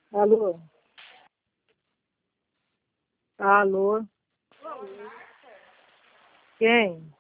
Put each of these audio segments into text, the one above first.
Alô? Alô? Quem?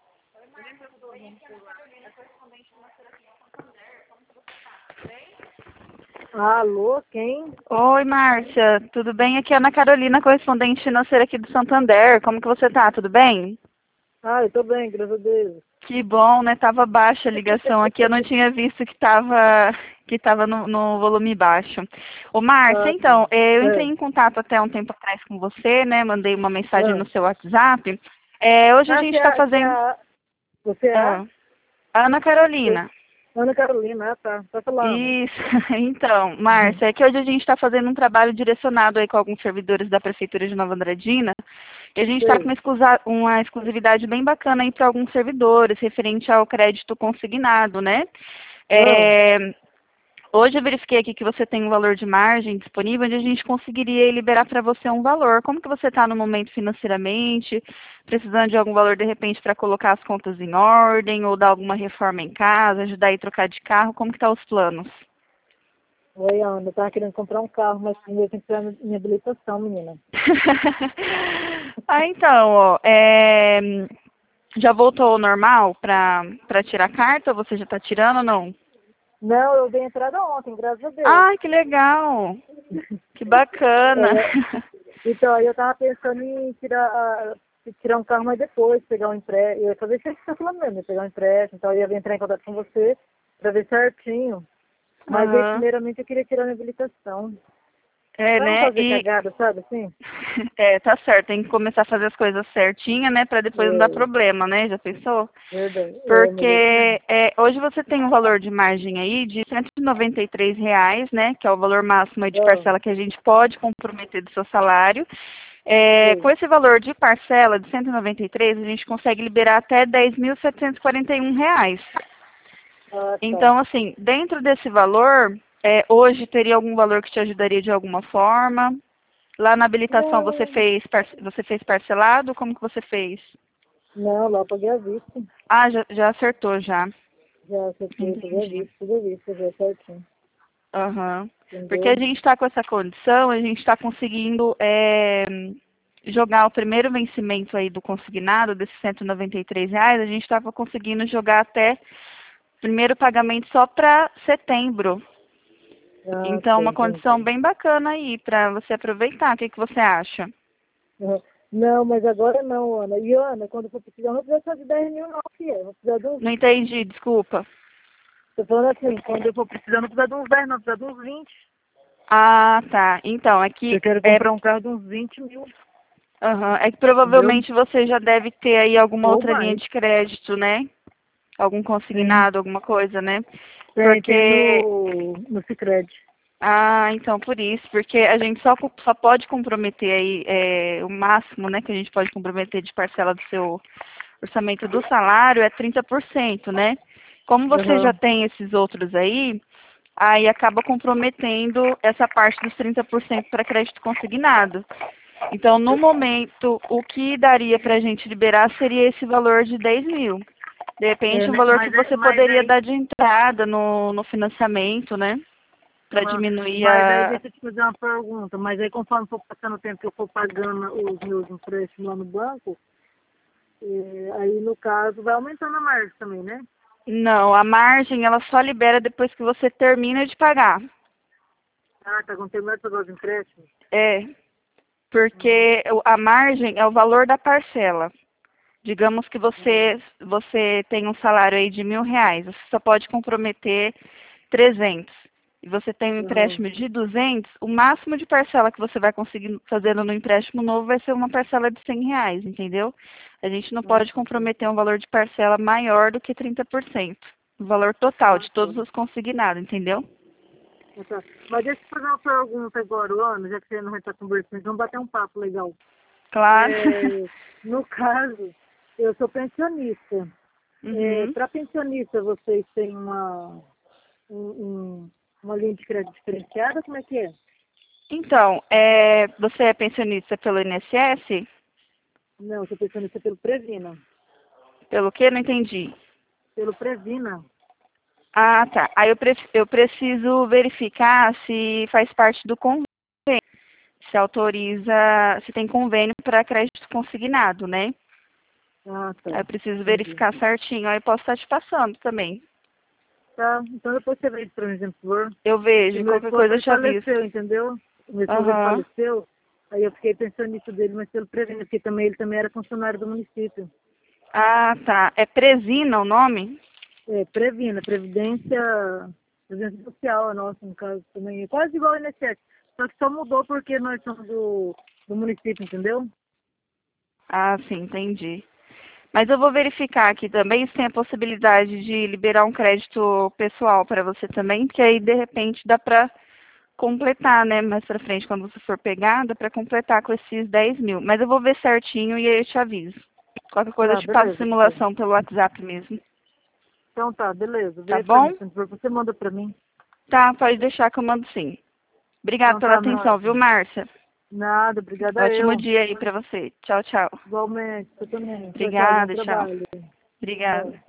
Alô? Quem? Oi, Márcia, tudo bem? Aqui é a Ana Carolina, correspondente financeira aqui do Santander. Como que você tá? Tudo bem? Ah, eu tô bem, graças a Deus. Que bom, né? Tava baixa a ligação aqui, eu não tinha visto que tava no volume baixo. Ô, Márcia, Ah, tá. então, eu entrei É. em contato até um tempo atrás com você, né? Mandei uma mensagem Ah, no seu WhatsApp. Hoje a ah gente está fazendo. você é a Ah, Ana Carolina. Ana Carolina, tá falando. Isso, então, Márcia, é que hoje a gente está fazendo um trabalho direcionado aí com alguns servidores da Prefeitura de Nova Andradina, e a gente está com Sei. uma exclusividade bem bacana aí para alguns servidores, referente ao crédito consignado, né? Ah, É, hoje eu verifiquei aqui que você tem um valor de margem disponível, onde a gente conseguiria liberar para você um valor. Como que você está no momento financeiramente? Precisando de algum valor, de repente, para colocar as contas em ordem, ou dar alguma reforma em casa, ajudar aí a trocar de carro? Como que tá os planos? oi, Ana, eu tava querendo comprar um carro, mas primeiro tem que tirar minha habilitação, menina. Então, ó, já voltou ao normal para tirar a carta? Ou você já está tirando ou não? Não, eu dei entrada ontem, graças a Deus. Ai, que legal! Que bacana! É, então, aí eu tava pensando em tirar um carro, mas depois, pegar um empréstimo. Eu ia fazer isso que você tá falando mesmo, ia pegar um empréstimo, então eu ia entrar em contato com você pra ver certinho. Mas aí, Aham. primeiramente, eu queria tirar minha habilitação. É, Pra não né? fazer cagada, sabe assim? Tá certo, tem que começar a fazer as coisas certinha, né? Para depois não dar É, problema, né? Já pensou? verdade. É, mas é isso mesmo. Porque hoje você tem um valor de margem aí de R$ 193, né? Que é o valor máximo aí de Ah, parcela que a gente pode comprometer do seu salário. Com sei. esse valor de parcela de 193, a gente consegue liberar até R$ 10.741. Ah, tá. Então, assim, dentro desse valor, hoje teria algum valor que te ajudaria de alguma forma? Lá na habilitação Não, você fez parcelado? Como que você fez? não, lá eu paguei a vista. Ah, já acertou já. Já acertei, paguei a Entendi. vista, tudo a vista, já certinho. Aham. Porque a Entendeu? gente está com essa condição, a gente está conseguindo jogar o primeiro vencimento aí do consignado, desses R$ 193, a gente estava conseguindo jogar até primeiro pagamento só para setembro. Ah, Então, tá, uma condição entendi. bem bacana aí para você aproveitar. O que que você acha? Uhum. Não, mas agora não, Ana. E, Ana, quando eu for precisar, eu não vou precisar só de 10 mil, não, filha. Eu vou precisar de uns. Não entendi, desculpa. Tô falando assim, quando eu for precisar, eu não precisa de uns 10, não, precisa de uns 20. Ah, tá. Então, Eu quero comprar um carro de uns 20 mil, é que entendeu? provavelmente você já deve ter aí alguma Ou outra linha mais. de crédito, né? Algum Sim. consignado, alguma coisa, né? Tem Porque, no Sicredi. então, por isso, porque a gente só pode comprometer aí o máximo, né, que a gente pode comprometer de parcela do seu orçamento do salário é 30%, né? Como você já Aham. tem esses outros aí acaba comprometendo essa parte dos 30% para crédito consignado. Então, no momento, o que daria para a gente liberar seria esse valor de 10 mil. De repente, um valor que você Mas poderia aí, dar de entrada no financiamento, né? Para aham. diminuir Mas aí a. deixa eu te fazer uma pergunta. Mas aí conforme for passando o tempo que eu for pagando os meus empréstimos lá no banco, aí no caso vai aumentando a margem também, né? Não, a margem ela só libera depois que você termina de pagar. Ah, tá, quando terminar de pagar os empréstimos? É, Ah, porque a margem é o valor da parcela. Digamos que ah, você tem um salário aí de R$ 1.000, você só pode comprometer 300. E você tem um aham. empréstimo de 200, o máximo de parcela que você vai conseguir fazendo no empréstimo novo vai ser uma parcela de R$ 100, entendeu? A gente não Ah, pode tá, tá. comprometer um valor de parcela maior do que 30%. O valor total Ah, de tá. todos os consignados, entendeu? Ah, tá. Mas deixa eu fazer uma pergunta agora, Ana, já que você não vai estar conversando, vamos bater um papo legal. Claro. No caso, eu sou pensionista. Uhum. Para pensionista, vocês têm um, uma linha de crédito diferenciada? Como é que é? Então, você é pensionista pelo INSS? Não, eu sou pensionista pelo Previna. Pelo que? Não entendi. Pelo Previna. Ah, tá. Aí eu preciso verificar se faz parte do convênio. se autoriza, se tem convênio para crédito consignado, né? Ah, tá. Aí eu preciso Entendi. verificar certinho, aí posso estar te passando também. Tá, então depois você vê isso pra mim, por favor. Eu vejo, E meu qualquer esposo coisa eu ele te aviso. faleceu, entendeu? O meu esposo ele Aham. faleceu, aí eu fiquei pensando nisso dele, mas pelo previno, porque também ele também era funcionário do município. Ah, tá. É Presina o nome? É, Previna, Previdência Social, a nossa, no caso, também. É quase igual ao INSS. Só que só mudou porque nós somos do município, entendeu? Ah, sim, entendi. Mas eu vou verificar aqui também se tem a possibilidade de liberar um crédito pessoal para você também, que aí de repente dá para completar, né? Mais para frente, quando você for pegar, dá para completar com esses 10 mil. Mas eu vou ver certinho e aí eu te aviso. Qualquer coisa eu Tá, te passo beleza. Então simulação pelo WhatsApp mesmo. Então tá, beleza. Tá Vê pra mim, bom? se não for, você manda pra mim. Tá, pode deixar que eu mando sim. Obrigada Então pela tá, meu atenção, viu, ótimo. Márcia? Nada, obrigada Ótimo eu. dia aí para você. Tchau, tchau. Igualmente, você também. Tchau, tchau, bom Obrigada, tchau. trabalho. Obrigada. Tchau.